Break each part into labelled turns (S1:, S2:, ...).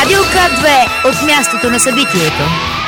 S1: Радио К2 от мястото на събитието.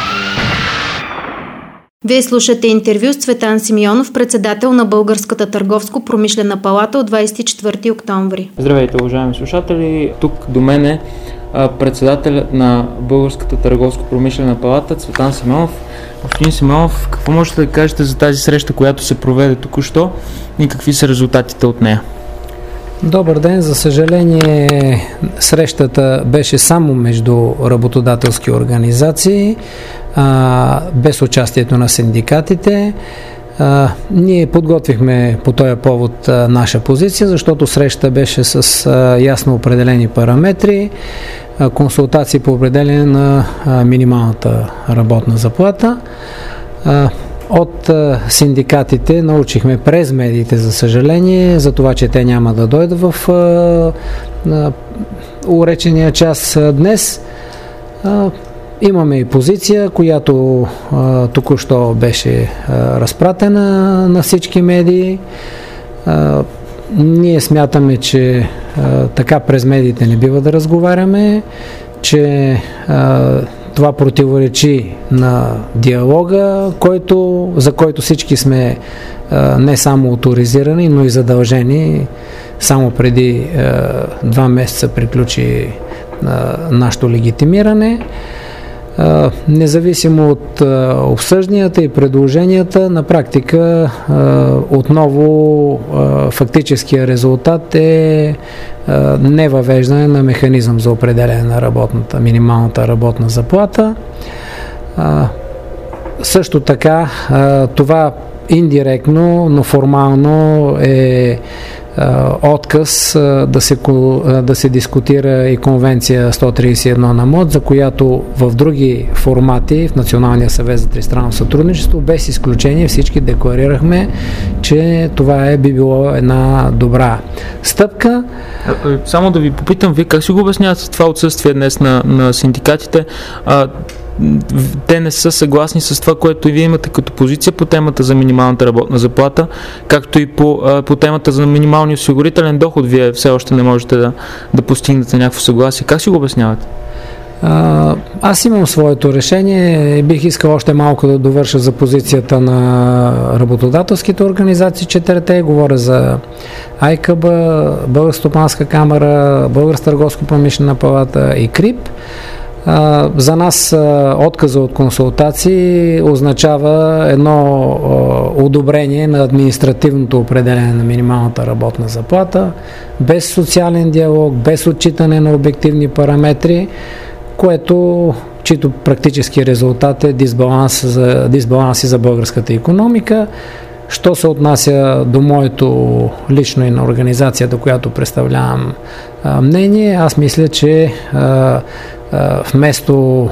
S2: Вие слушате интервю с Цветан Симеонов, председател на Българската търговско-промишлена палата от 24 октомври.
S3: Здравейте, уважаеми слушатели! Тук до мен е председателят на Българската търговско-промишлена палата Цветан Симеонов. Господин Симеонов, какво можете да кажете за тази среща, която се проведе току-що и какви са резултатите от нея?
S4: Добър ден! За съжаление, срещата беше само между работодателски организации, без участието на синдикатите. Ние подготвихме по този повод наша позиция, защото среща беше с ясно определени параметри, консултации по определение на минималната работна заплата. От синдикатите научихме през медиите, за съжаление, за това, че те няма да дойдат в уречения час днес. Имаме и позиция, която току-що беше разпратена на всички медии. Ние смятаме, че така през медиите не бива да разговаряме, че това противоречи на диалога, за който всички сме не само оторизирани, но и задължени. Само преди 2 месеца приключи нашето легитимиране. Независимо от обсъжданията и предложенията, на практика отново фактическия резултат е невъвеждане на механизъм за определяне на минималната работна заплата. Също така това индиректно, но формално е отказ да се дискутира и конвенция 131 на МОД, за която в други формати в Националния съвет за тристранно сътрудничество, без изключение всички декларирахме, че това би било една добра стъпка.
S3: Само да ви попитам, вие как си го обяснявате това отсъствие днес на синдикатите? Те не са съгласни с това, което и вие имате като позиция по темата за минималната работна заплата, както и по темата за минималния осигурителен доход. Вие все още не можете да постигнете някакво съгласие. Как си го обяснявате?
S4: Аз имам своето решение. Бих искал още малко да довърша за позицията на работодателските организации. 4-те, говоря за АйКБ, Българска стопанска камара, Българска търговско-промишлена палата и КРИП. За нас отказа от консултации означава едно одобрение на административното определение на минималната работна заплата, без социален диалог, без отчитане на обективни параметри, чието практически резултат е дисбаланси за българската икономика. Що се отнася до моето лично и на организацията, която представлявам мнение, аз мисля, че вместо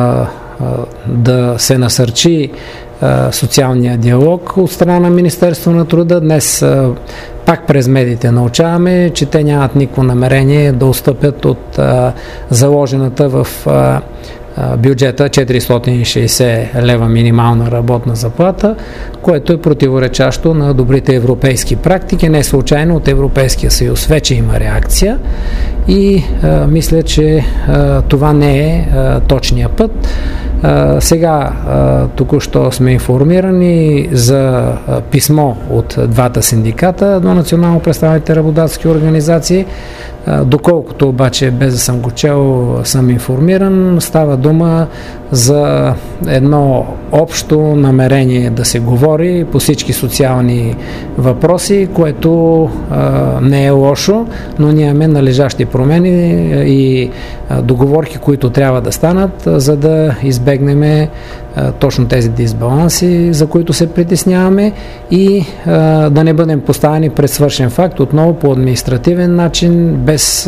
S4: да се насърчи социалния диалог от страна на Министерство на труда, днес пак през медиите научаваме, че те нямат никакво намерение да отстъпят от заложената в бюджета 460 лева минимална работна заплата, което е противоречащо на добрите европейски практики. Не случайно от Европейския съюз вече има реакция и мисля, че това не е точния път. Сега току-що сме информирани за писмо от двата синдиката до национално представените работодателски организации. Доколкото обаче, без да съм го чел, съм информиран, става дума за едно общо намерение да се говори по всички социални въпроси, което не е лошо, но ние имаме належащи промени и договорки, които трябва да станат, за да избегнем точно тези дисбаланси, за които се притесняваме и да не бъдем поставени пред свършен факт отново по административен начин, без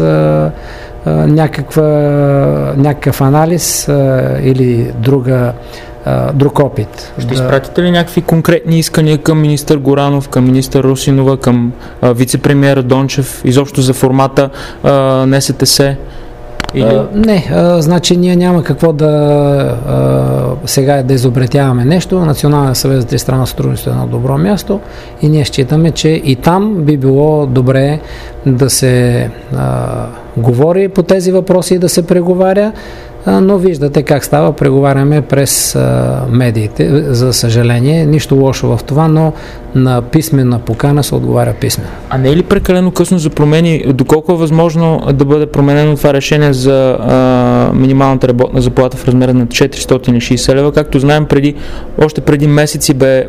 S4: някакъв анализ или друг опит.
S3: Ще изпратите ли някакви конкретни искания към министър Горанов, към министър Русинова, към вице-премиера Дончев, изобщо за формата НСТС?
S4: Не, значи ние няма какво сега да изобретяваме нещо. Националният съвет за тристранно сътрудничество е едно добро място и ние считаме, че и там би било добре да се говори по тези въпроси и да се преговаря, но виждате как става, преговаряме през медиите, за съжаление. Нищо лошо в това, но на писмена покана се отговаря писмено.
S3: А не е ли прекалено късно за промени? Доколко е възможно да бъде променено това решение за минималната работна заплата в размера на 460 лева? Както знаем, още преди месеци бе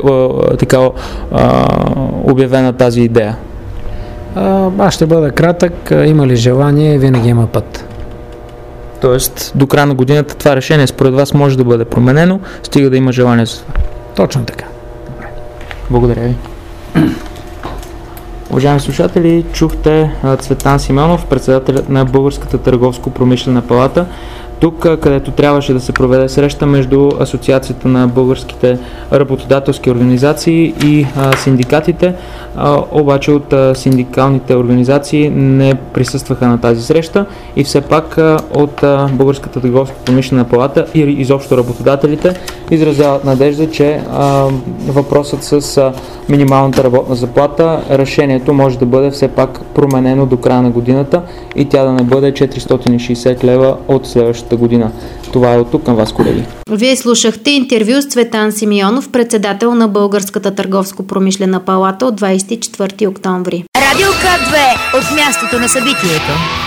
S3: обявена тази идея.
S4: Аз ще бъда кратък. Има ли желание, винаги има път.
S3: Тоест, до края на годината това решение според вас може да бъде променено, стига да има желание за това.
S4: Точно така.
S3: Благодаря ви. Уважаеми слушатели, чухте Цветан Симеонов, председателят на Българската търговско-промишлена палата. Тук, където трябваше да се проведе среща между Асоциацията на българските работодателски организации и синдикатите, обаче от синдикалните организации не присъстваха на тази среща и все пак от Българската търговско-промишлена палата и изобщо работодателите изразяват надежда, че въпросът с минималната работна заплата, решението може да бъде все пак променено до края на годината и тя да не бъде 460 лева от следващата година. Това е от тук към вас, колеги.
S2: Вие слушахте интервю с Цветан Симеонов, председател на Българската търговско-промишлена палата от 24 октомври.
S1: Радио К2 от мястото на събитието.